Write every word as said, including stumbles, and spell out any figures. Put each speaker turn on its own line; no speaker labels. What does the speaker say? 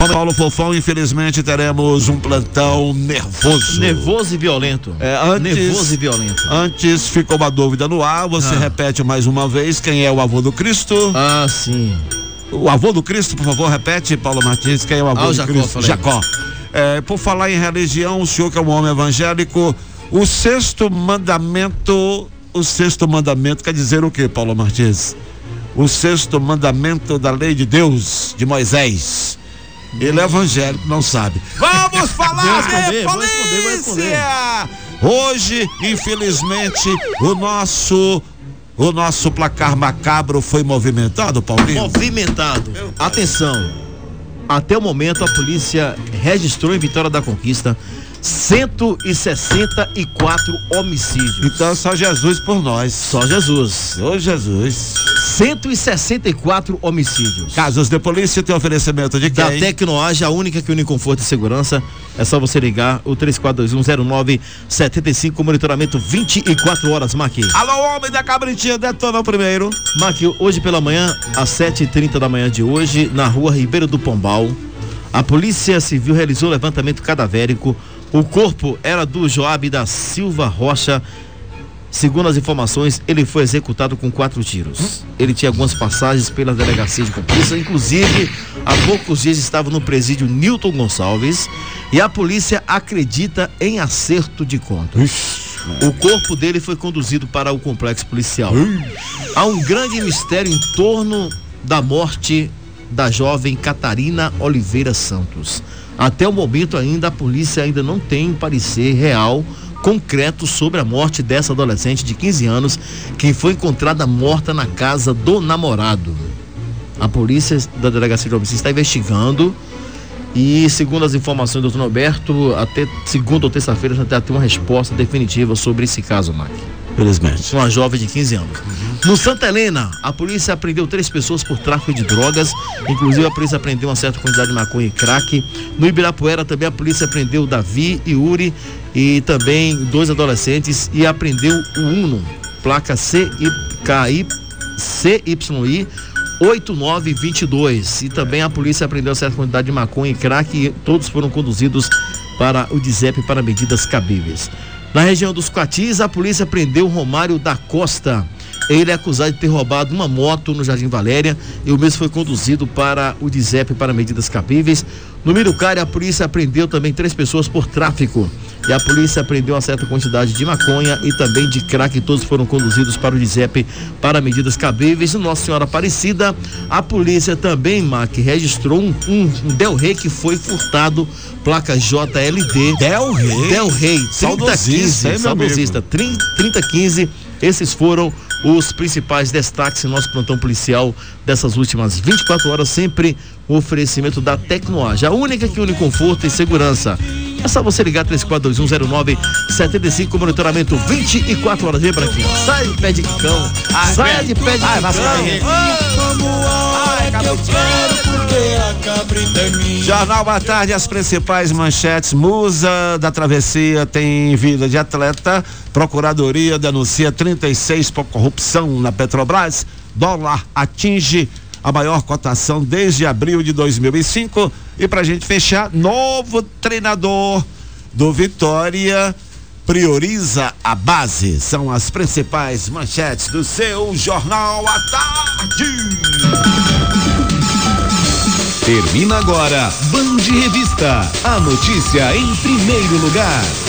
Paulo Fofão, infelizmente teremos um plantão nervoso.
Nervoso e violento.
É, antes,
nervoso e violento.
Antes ficou uma dúvida no ar, você ah. repete mais uma vez quem é o avô do Cristo.
Ah, sim.
O avô do Cristo, por favor, repete, Paulo Martins, quem é o avô
ah,
do
Jacó,
Cristo?
falei.
Jacó. É, por falar em religião, o senhor que é um homem evangélico, o sexto mandamento, o sexto mandamento quer dizer o que, Paulo Martins? O sexto mandamento da lei de Deus, de Moisés. Ele é evangélico, não sabe. Vamos falar de
responder,
polícia!
vou responder, vou responder.
Hoje, infelizmente, o nosso o nosso placar macabro foi movimentado, Paulinho?
Movimentado. Atenção. Até o momento a polícia registrou em Vitória da Conquista cento e sessenta e quatro homicídios.
Então só Jesus por nós.
Só Jesus.
Ô Jesus.
cento e sessenta e quatro homicídios.
Casos de polícia tem oferecimento de quem?
Da Tecnoage, a única que une conforto e segurança. É só você ligar o três quatro dois um zero nove sete cinco, monitoramento vinte e quatro horas, Mac.
Alô, homem da cabritinha, detona o primeiro.
Mac, hoje pela manhã, às sete e trinta da manhã de hoje, na rua Ribeiro do Pombal, a Polícia Civil realizou levantamento cadavérico. O corpo era do Joab da Silva Rocha. Segundo as informações, ele foi executado com quatro tiros. Ele tinha algumas passagens pela delegacia de Conquista, inclusive há poucos dias estava no presídio Newton Gonçalves, e a polícia acredita em acerto de contas. O corpo dele foi conduzido para o complexo policial. Há um grande mistério em torno da morte da jovem Catarina Oliveira Santos. Até o momento ainda a polícia ainda não tem um parecer real, concreto sobre a morte dessa adolescente de quinze anos que foi encontrada morta na casa do namorado. A polícia da delegacia de homicídio está investigando e, segundo as informações do doutor Norberto, até segunda ou terça-feira já vai ter uma resposta definitiva sobre esse caso, Mac.
Felizmente.
Uma jovem de quinze anos. Uhum. No Santa Helena, a polícia apreendeu três pessoas por tráfico de drogas. Inclusive, a polícia apreendeu uma certa quantidade de maconha e crack. No Ibirapuera, também a polícia apreendeu Davi e Uri e também dois adolescentes e apreendeu o Uno, placa C Y I oito nove dois dois. E também a polícia apreendeu uma certa quantidade de maconha e crack e todos foram conduzidos para o D Z E P para medidas cabíveis. Na região dos Coatis, a polícia prendeu Romário da Costa. Ele é acusado de ter roubado uma moto no Jardim Valéria e o mesmo foi conduzido para o D Z E P para medidas cabíveis. No Mirucari, a polícia apreendeu também três pessoas por tráfico. E a polícia apreendeu uma certa quantidade de maconha e também de crack, e todos foram conduzidos para o D Z E P para medidas cabíveis. No Nossa Senhora Aparecida, a polícia também, Mac, registrou um, um, um Del Rey que foi furtado, placa J L D.
Del Rey?
Del Rey, trinta quinze, saudosista, trinta quinze. Esses foram os principais destaques em nosso plantão policial dessas últimas vinte e quatro horas, sempre o oferecimento da Tecnoage, a única que une conforto e segurança. É só você ligar três quatro dois um zero nove sete cinco, monitoramento vinte e quatro horas. Vem, Braquinho, sai de pé de cão, ai, saia de pé de ai, cão. Ai, que eu quero porque a cabrita é minha.
Jornal à tarde, as principais manchetes. Musa da Travessia tem vida de atleta. Procuradoria denuncia trinta e seis por corrupção na Petrobras. Dólar atinge a maior cotação desde abril de dois mil e cinco. E pra gente fechar, novo treinador do Vitória prioriza a base. São as principais manchetes do seu Jornal à Tarde.
Termina agora Band Revista, a notícia em primeiro lugar.